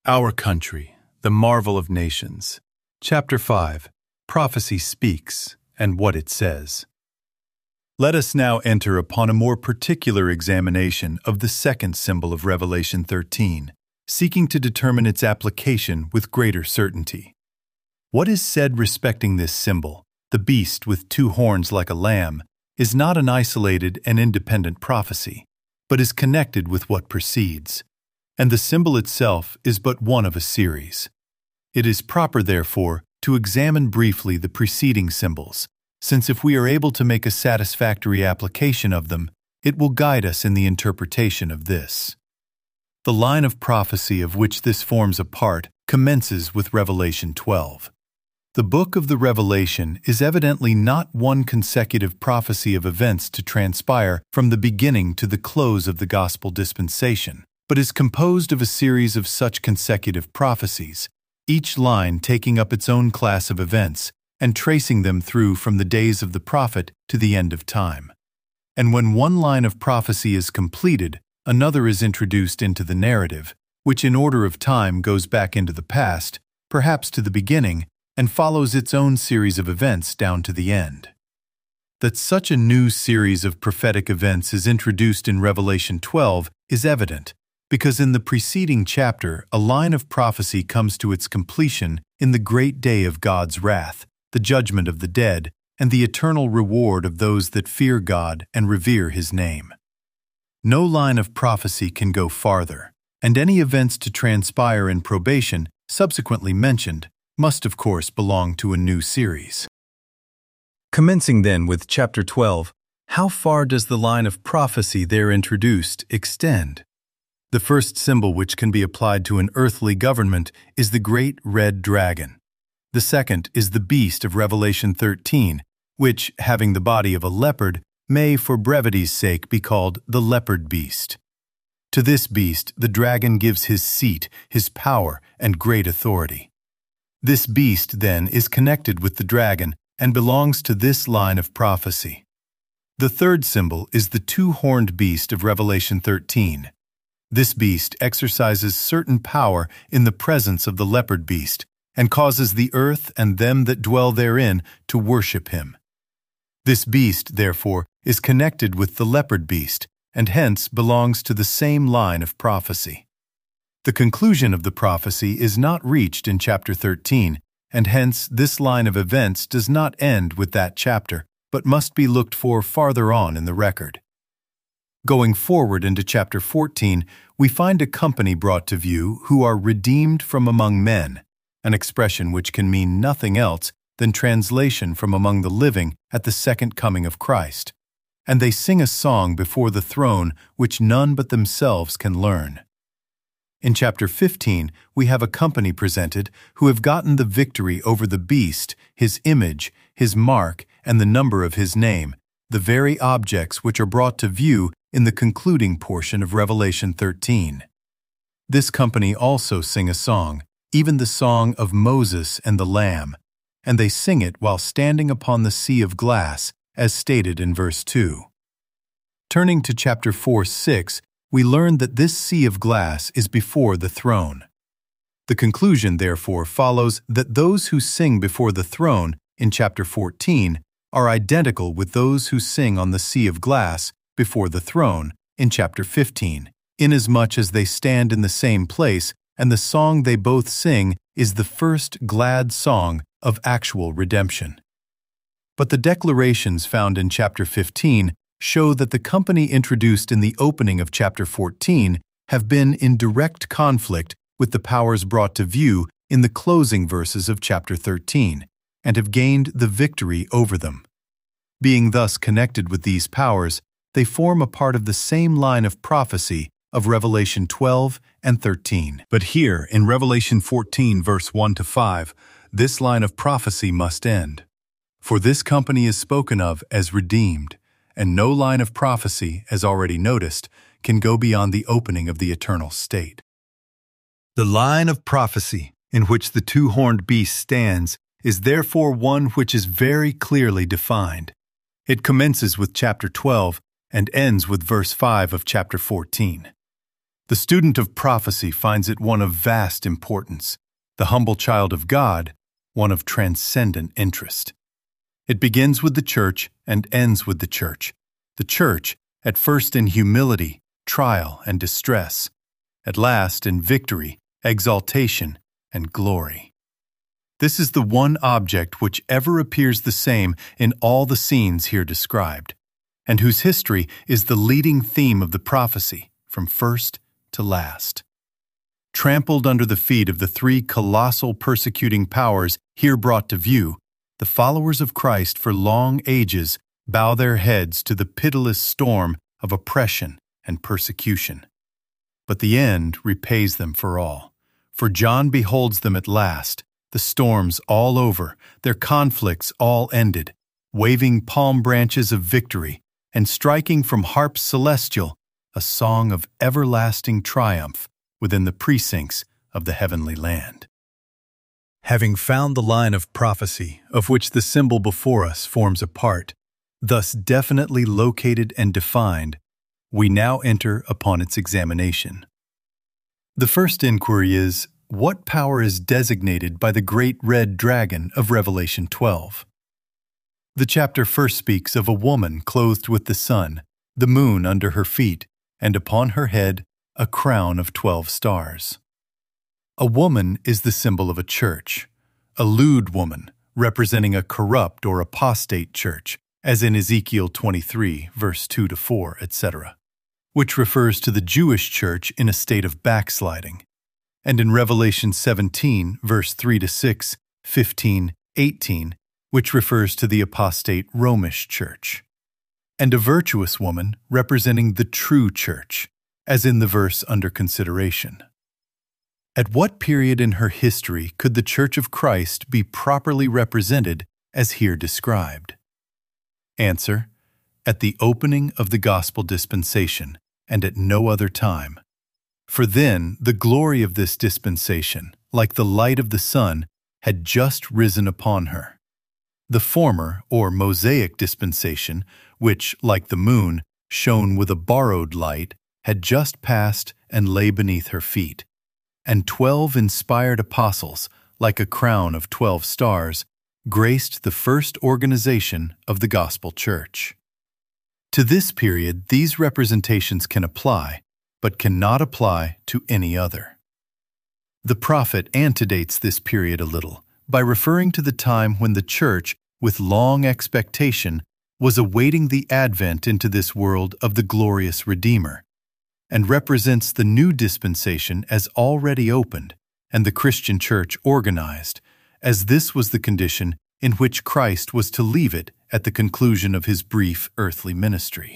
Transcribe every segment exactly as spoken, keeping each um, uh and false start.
Our Country, the Marvel of Nations. Chapter five, Prophecy Speaks, and What It Says. Let us now enter upon a more particular examination of the second symbol of Revelation thirteen, seeking to determine its application with greater certainty. What is said respecting this symbol, the beast with two horns like a lamb, is not an isolated and independent prophecy, but is connected with what precedes. And the symbol itself is but one of a series. It is proper, therefore, to examine briefly the preceding symbols, since if we are able to make a satisfactory application of them, it will guide us in the interpretation of this. The line of prophecy of which this forms a part commences with Revelation twelve. The book of the Revelation is evidently not one consecutive prophecy of events to transpire from the beginning to the close of the gospel dispensation, but is composed of a series of such consecutive prophecies, each line taking up its own class of events and tracing them through from the days of the prophet to the end of time. And when one line of prophecy is completed, another is introduced into the narrative, which in order of time goes back into the past, perhaps to the beginning, and follows its own series of events down to the end. That such a new series of prophetic events is introduced in Revelation twelve is evident, because in the preceding chapter a line of prophecy comes to its completion in the great day of God's wrath, the judgment of the dead, and the eternal reward of those that fear God and revere His name. No line of prophecy can go farther, and any events to transpire in probation, subsequently mentioned, must of course belong to a new series. Commencing then with chapter twelve, how far does the line of prophecy there introduced extend? The first symbol which can be applied to an earthly government is the great red dragon. The second is the beast of Revelation thirteen, which, having the body of a leopard, may for brevity's sake be called the leopard beast. To this beast the dragon gives his seat, his power, and great authority. This beast, then, is connected with the dragon and belongs to this line of prophecy. The third symbol is the two-horned beast of Revelation thirteen. This beast exercises certain power in the presence of the leopard beast, and causes the earth and them that dwell therein to worship him. This beast, therefore, is connected with the leopard beast, and hence belongs to the same line of prophecy. The conclusion of the prophecy is not reached in chapter thirteen, and hence this line of events does not end with that chapter, but must be looked for farther on in the record. Going forward into chapter fourteen, we find a company brought to view who are redeemed from among men, an expression which can mean nothing else than translation from among the living at the second coming of Christ. And they sing a song before the throne which none but themselves can learn. In chapter fifteen, we have a company presented who have gotten the victory over the beast, his image, his mark, and the number of his name, the very objects which are brought to view in the concluding portion of Revelation thirteen. This company also sing a song, even the song of Moses and the Lamb, and they sing it while standing upon the sea of glass, as stated in verse two. Turning to chapter four six, we learn that this sea of glass is before the throne. The conclusion, therefore, follows that those who sing before the throne in chapter fourteen are identical with those who sing on the sea of glass before the throne in chapter fifteen, inasmuch as they stand in the same place, and the song they both sing is the first glad song of actual redemption. But the declarations found in chapter fifteen show that the company introduced in the opening of chapter fourteen have been in direct conflict with the powers brought to view in the closing verses of chapter thirteen, and have gained the victory over them. Being thus connected with these powers, they form a part of the same line of prophecy of Revelation twelve and thirteen. But here, in Revelation fourteen, verse one to five, this line of prophecy must end. For this company is spoken of as redeemed, and no line of prophecy, as already noticed, can go beyond the opening of the eternal state. The line of prophecy in which the two-horned beast stands is therefore one which is very clearly defined. It commences with chapter twelve and ends with verse five of chapter fourteen. The student of prophecy finds it one of vast importance, the humble child of God, one of transcendent interest. It begins with the church and ends with the church. The church, at first in humility, trial, and distress, at last in victory, exaltation, and glory. This is the one object which ever appears the same in all the scenes here described, and whose history is the leading theme of the prophecy, from first to last. Trampled under the feet of the three colossal persecuting powers here brought to view, the followers of Christ for long ages bow their heads to the pitiless storm of oppression and persecution. But the end repays them for all, for John beholds them at last, the storms all over, their conflicts all ended, waving palm branches of victory and striking from harps celestial a song of everlasting triumph within the precincts of the heavenly land. Having found the line of prophecy of which the symbol before us forms a part, thus definitely located and defined, we now enter upon its examination. The first inquiry is, what power is designated by the great red dragon of Revelation twelve? The chapter first speaks of a woman clothed with the sun, the moon under her feet, and upon her head a crown of twelve stars. A woman is the symbol of a church, a lewd woman representing a corrupt or apostate church, as in Ezekiel twenty-three, verse two to four, et cetera, which refers to the Jewish church in a state of backsliding, and in Revelation seventeen, verse three to six, fifteen, eighteen, which refers to the apostate Romish church, and a virtuous woman representing the true church, as in the verse under consideration. At what period in her history could the Church of Christ be properly represented as here described? Answer: at the opening of the gospel dispensation, and at no other time. For then the glory of this dispensation, like the light of the sun, had just risen upon her. The former, or Mosaic dispensation, which, like the moon, shone with a borrowed light, had just passed and lay beneath her feet, and twelve inspired apostles, like a crown of twelve stars, graced the first organization of the gospel church. To this period, these representations can apply, but cannot apply to any other. The prophet antedates this period a little by referring to the time when the church, with long expectation, was awaiting the advent into this world of the glorious Redeemer, and represents the new dispensation as already opened and the Christian church organized, as this was the condition in which Christ was to leave it at the conclusion of his brief earthly ministry.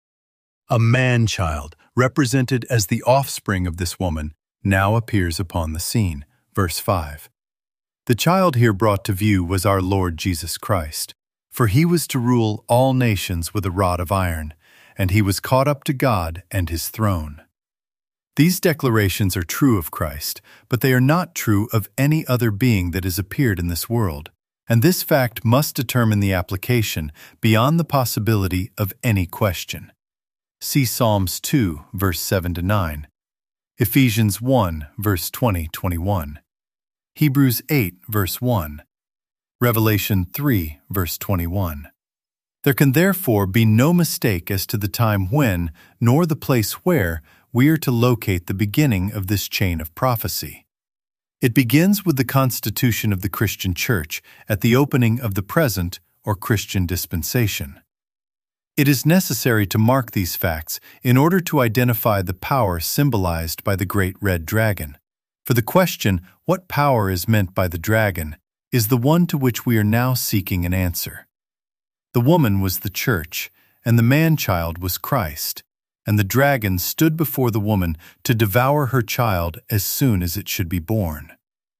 A man-child, represented as the offspring of this woman, now appears upon the scene. Verse five. The child here brought to view was our Lord Jesus Christ, for he was to rule all nations with a rod of iron, and he was caught up to God and his throne. These declarations are true of Christ, but they are not true of any other being that has appeared in this world, and this fact must determine the application beyond the possibility of any question. See Psalms two, verse seven to nine, Ephesians one, verse twenty to twenty-one, Hebrews eight, verse one, Revelation three, verse twenty-one. There can therefore be no mistake as to the time when, nor the place where, we are to locate the beginning of this chain of prophecy. It begins with the constitution of the Christian Church at the opening of the present or Christian dispensation. It is necessary to mark these facts in order to identify the power symbolized by the great red dragon, for the question, what power is meant by the dragon, is the one to which we are now seeking an answer. The woman was the church, and the man-child was Christ, and the dragon stood before the woman to devour her child as soon as it should be born.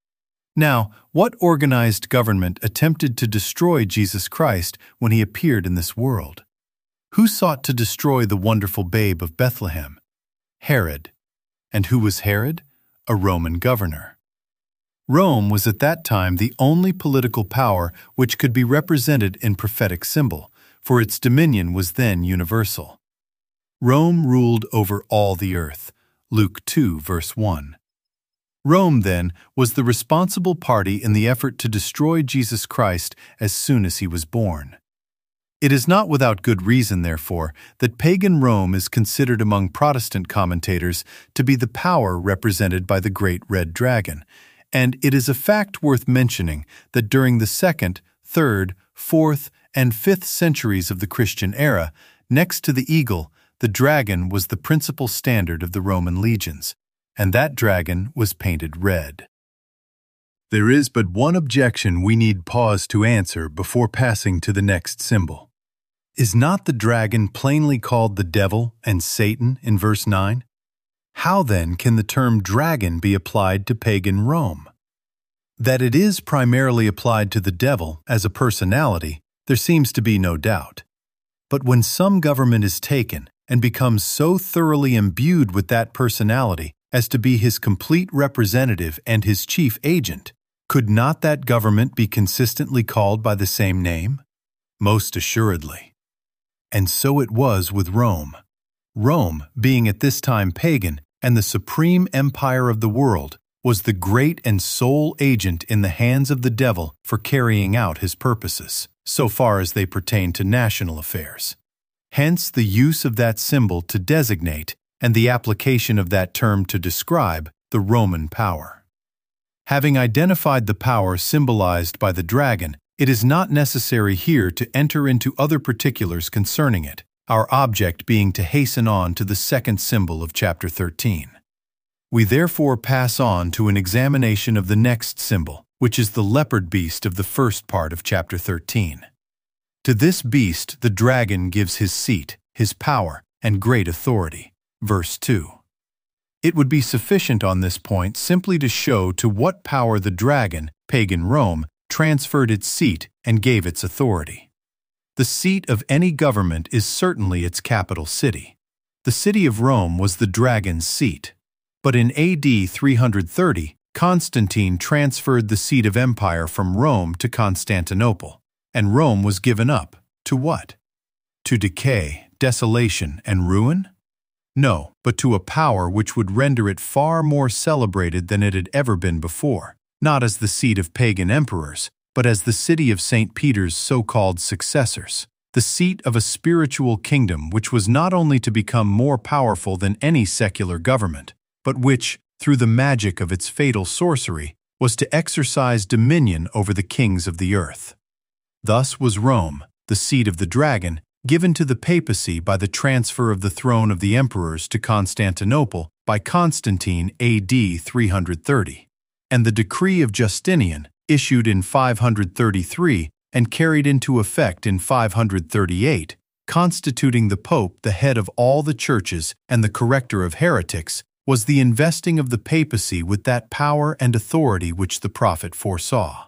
Now, what organized government attempted to destroy Jesus Christ when he appeared in this world? Who sought to destroy the wonderful babe of Bethlehem? Herod. And who was Herod? A Roman governor. Rome was at that time the only political power which could be represented in prophetic symbol, for its dominion was then universal. Rome ruled over all the earth, Luke two, verse one. Rome, then, was the responsible party in the effort to destroy Jesus Christ as soon as he was born. It is not without good reason, therefore, that pagan Rome is considered among Protestant commentators to be the power represented by the great red dragon, and it is a fact worth mentioning that during the second, third, fourth, and fifth centuries of the Christian era, next to the eagle, the dragon was the principal standard of the Roman legions, and that dragon was painted red. There is but one objection we need pause to answer before passing to the next symbol. Is not the dragon plainly called the devil and Satan in verse nine? How then can the term dragon be applied to pagan Rome? That it is primarily applied to the devil as a personality, there seems to be no doubt. But when some government is taken and becomes so thoroughly imbued with that personality as to be his complete representative and his chief agent, could not that government be consistently called by the same name? Most assuredly. And so it was with Rome. Rome, being at this time pagan and the supreme empire of the world, was the great and sole agent in the hands of the devil for carrying out his purposes, so far as they pertain to national affairs. Hence the use of that symbol to designate and the application of that term to describe the Roman power. Having identified the power symbolized by the dragon, it is not necessary here to enter into other particulars concerning it, our object being to hasten on to the second symbol of chapter thirteen. We therefore pass on to an examination of the next symbol, which is the leopard beast of the first part of chapter thirteen. To this beast the dragon gives his seat, his power, and great authority. Verse two. It would be sufficient on this point simply to show to what power the dragon, pagan Rome, transferred its seat and gave its authority. The seat of any government is certainly its capital city. The city of Rome was the dragon's seat. But in A D three thirty, Constantine transferred the seat of empire from Rome to Constantinople, and Rome was given up to what? To decay, desolation, and ruin? No, but to a power which would render it far more celebrated than it had ever been before, not as the seat of pagan emperors, but as the city of Saint Peter's so-called successors, the seat of a spiritual kingdom which was not only to become more powerful than any secular government, but which, through the magic of its fatal sorcery, was to exercise dominion over the kings of the earth. Thus was Rome, the seat of the dragon, given to the papacy by the transfer of the throne of the emperors to Constantinople by Constantine A D three thirty, and the decree of Justinian, issued in five thirty-three and carried into effect in five thirty-eight, constituting the Pope the head of all the churches and the corrector of heretics, was the investing of the papacy with that power and authority which the prophet foresaw.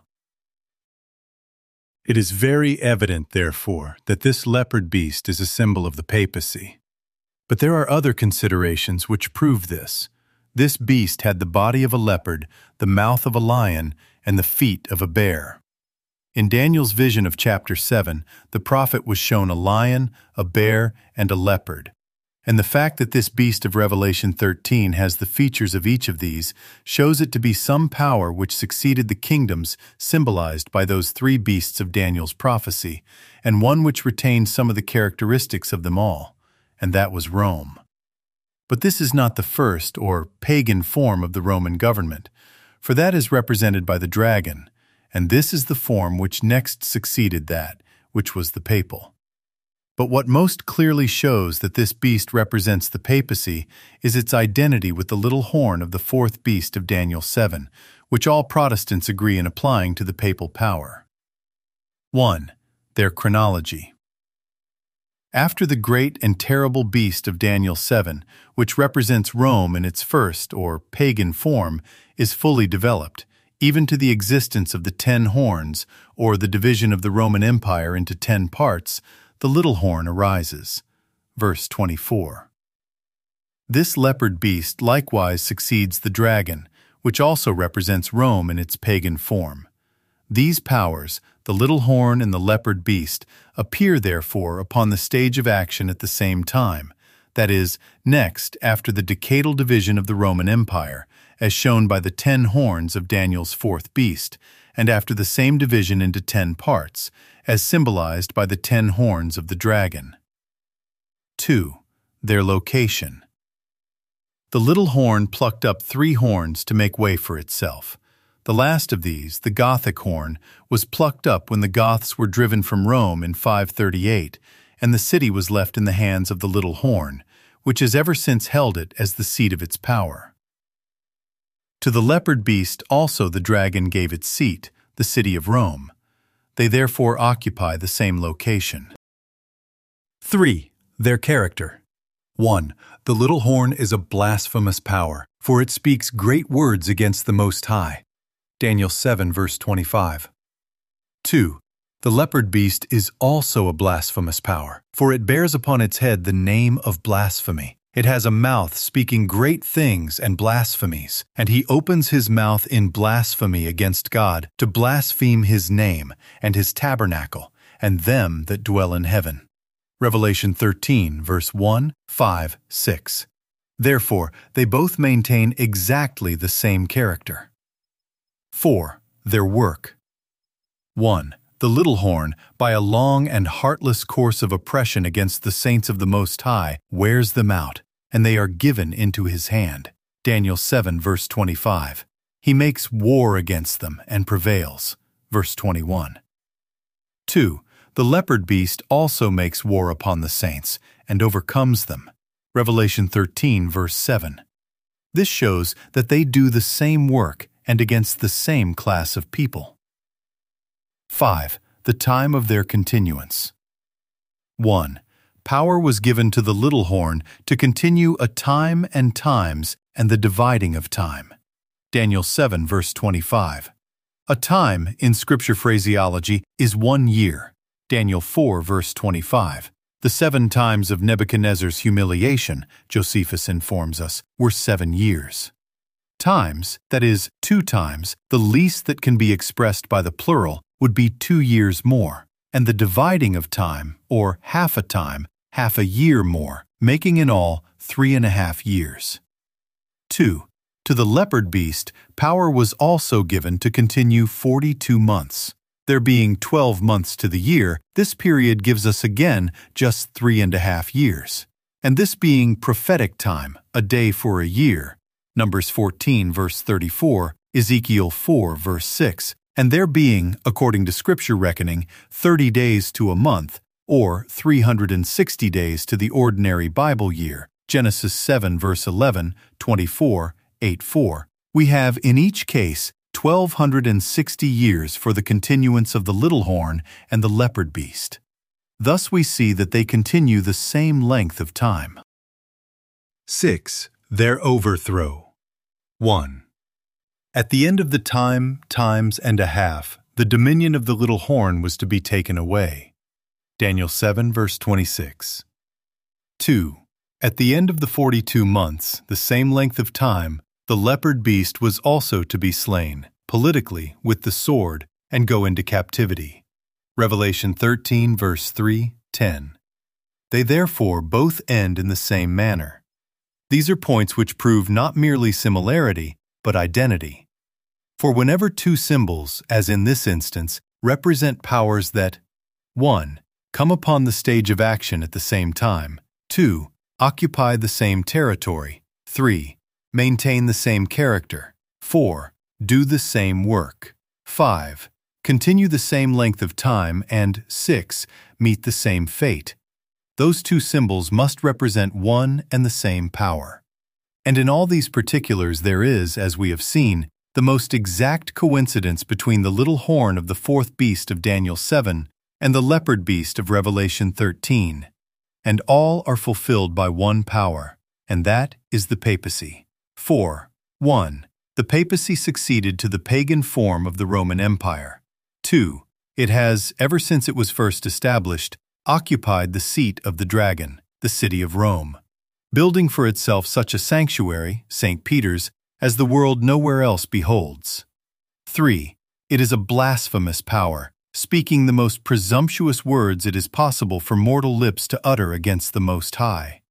It is very evident, therefore, that this leopard beast is a symbol of the papacy. But there are other considerations which prove this. This beast had the body of a leopard, the mouth of a lion, and the feet of a bear. In Daniel's vision of chapter seven, the prophet was shown a lion, a bear, and a leopard. And the fact that this beast of Revelation thirteen has the features of each of these shows it to be some power which succeeded the kingdoms symbolized by those three beasts of Daniel's prophecy, and one which retained some of the characteristics of them all, and that was Rome. But this is not the first or pagan form of the Roman government, for that is represented by the dragon, and this is the form which next succeeded that, which was the papal. But what most clearly shows that this beast represents the papacy is its identity with the little horn of the fourth beast of Daniel seven, which all Protestants agree in applying to the papal power. one. Their chronology. After the great and terrible beast of Daniel seven, which represents Rome in its first, or pagan form, is fully developed, even to the existence of the ten horns, or the division of the Roman Empire into ten parts, the little horn arises. Verse twenty-four. This leopard beast likewise succeeds the dragon, which also represents Rome in its pagan form. These powers, the little horn and the leopard beast, appear therefore upon the stage of action at the same time, that is, next after the decadal division of the Roman Empire, as shown by the ten horns of Daniel's fourth beast, and after the same division into ten parts, as symbolized by the ten horns of the dragon. two. Their location. The little horn plucked up three horns to make way for itself. The last of these, the Gothic horn, was plucked up when the Goths were driven from Rome in five thirty-eight, and the city was left in the hands of the little horn, which has ever since held it as the seat of its power. To the leopard beast also the dragon gave its seat, the city of Rome. They therefore occupy the same location. three. Their character. one. The little horn is a blasphemous power, for it speaks great words against the Most High. Daniel seven, verse twenty-five. two. The leopard beast is also a blasphemous power, for it bears upon its head the name of blasphemy. It has a mouth speaking great things and blasphemies, and he opens his mouth in blasphemy against God to blaspheme his name and his tabernacle and them that dwell in heaven. Revelation thirteen, verse one, five, six. Therefore, they both maintain exactly the same character. four. Their work. one. The little horn, by a long and heartless course of oppression against the saints of the Most High, wears them out, and they are given into his hand. Daniel seven, verse twenty-five. He makes war against them and prevails. Verse twenty-one. two. The leopard beast also makes war upon the saints and overcomes them. Revelation thirteen, verse seven. This shows that they do the same work and against the same class of people. five. The time of their continuance. one. Power was given to the little horn to continue a time and times and the dividing of time. Daniel seven, verse twenty-five. A time, in scripture phraseology, is one year. Daniel four, verse twenty-five. The seven times of Nebuchadnezzar's humiliation, Josephus informs us, were seven years. Times, that is, two times, the least that can be expressed by the plural, would be two years more, and the dividing of time, or half a time, half a year more, making in all three and a half years. two. To the leopard beast, power was also given to continue forty-two months. There being twelve months to the year, this period gives us again just three and a half years. And this being prophetic time, a day for a year, Numbers fourteen, verse thirty-four, Ezekiel four, verse six, and there being, according to scripture reckoning, thirty days to a month, or three hundred sixty days to the ordinary Bible year, Genesis seven, verse eleven, twenty-four, eight, four, we have in each case twelve sixty years for the continuance of the little horn and the leopard beast. Thus we see that they continue the same length of time. six. Their overthrow. one. At the end of the time, times, and a half, the dominion of the little horn was to be taken away. Daniel seven, verse twenty-six. two. At the end of the forty-two months, the same length of time, the leopard beast was also to be slain, politically, with the sword, and go into captivity. Revelation thirteen, verse three, ten. They therefore both end in the same manner. These are points which prove not merely similarity, but identity. For whenever two symbols, as in this instance, represent powers that one. Come upon the stage of action at the same time, two. Occupy the same territory, three. Maintain the same character, four. Do the same work, five. Continue the same length of time, and six. Meet the same fate. Those two symbols must represent one and the same power. And in all these particulars there is, as we have seen, the most exact coincidence between the little horn of the fourth beast of Daniel seven and the leopard beast of Revelation thirteen. And all are fulfilled by one power, and that is the papacy. four. one. The papacy succeeded to the pagan form of the Roman Empire. two. It has, ever since it was first established, occupied the seat of the dragon, the city of Rome, building for itself such a sanctuary, Saint Peter's, as the world nowhere else beholds. three. It is a blasphemous power, speaking the most presumptuous words it is possible for mortal lips to utter against the Most High.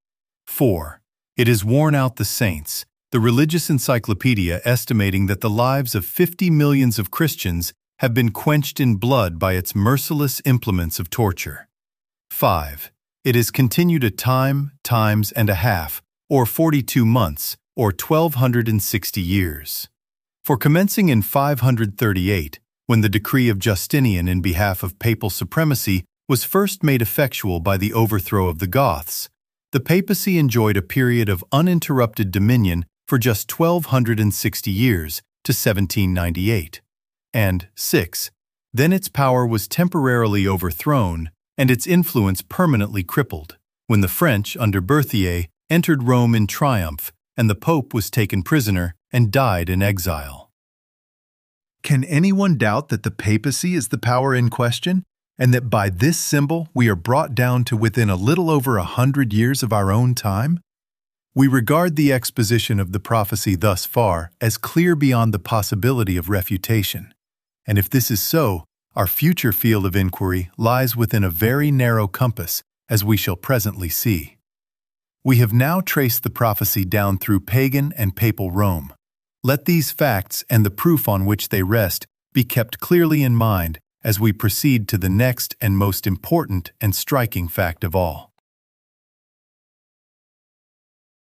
four. It has worn out the saints, the religious encyclopedia estimating that the lives of fifty millions of Christians have been quenched in blood by its merciless implements of torture. five. It has continued a time, times and a half, or forty-two months, or twelve sixty years. For commencing in five hundred thirty-eight, when the decree of Justinian in behalf of papal supremacy was first made effectual by the overthrow of the Goths, the papacy enjoyed a period of uninterrupted dominion for just twelve sixty years to seventeen ninety-eight. And six. Then its power was temporarily overthrown and its influence permanently crippled, when the French, under Berthier, entered Rome in triumph and the Pope was taken prisoner and died in exile. Can anyone doubt that the papacy is the power in question, and that by this symbol we are brought down to within a little over a hundred years of our own time? We regard the exposition of the prophecy thus far as clear beyond the possibility of refutation, and if this is so, our future field of inquiry lies within a very narrow compass, as we shall presently see. We have now traced the prophecy down through pagan and papal Rome. Let these facts and the proof on which they rest be kept clearly in mind as we proceed to the next and most important and striking fact of all.